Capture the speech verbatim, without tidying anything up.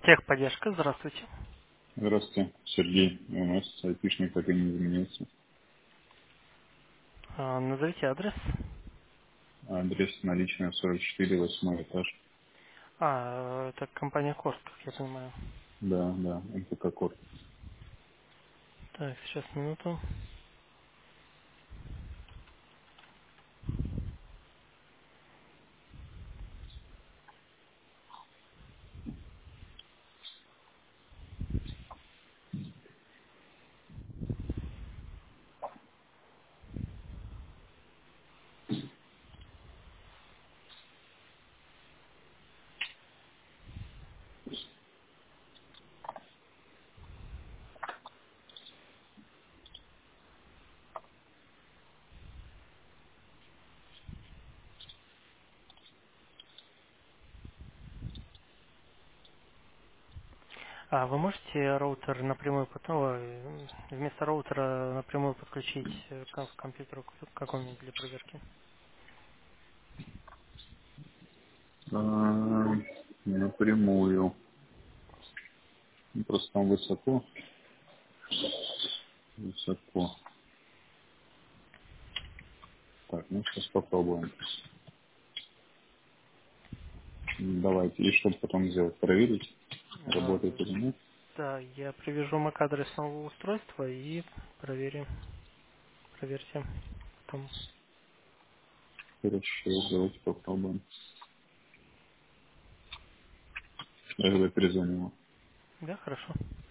Техподдержка, здравствуйте. Здравствуйте, Сергей. У нас айпишник так и не изменился. А, Назовите адрес. Адрес наличная сорок четыре, восьмой этаж. А, это компания Корт, как я понимаю. Да, да, МПК Корт. Так, сейчас минуту. А вы можете роутер напрямую под- ой, вместо роутера напрямую подключить э, к к компьютеру к какому-нибудь для проверки? А, напрямую. Ну, просто там высоко. Высоко. Так, ну сейчас попробуем. Давайте. И что потом сделать? Проверить, А, работает или нет. да, я привяжу эм эй си-адрес нового устройства и проверим, проверьте потом. Хорошо, давайте попробуем. Я тогда перезвоню. Да, хорошо.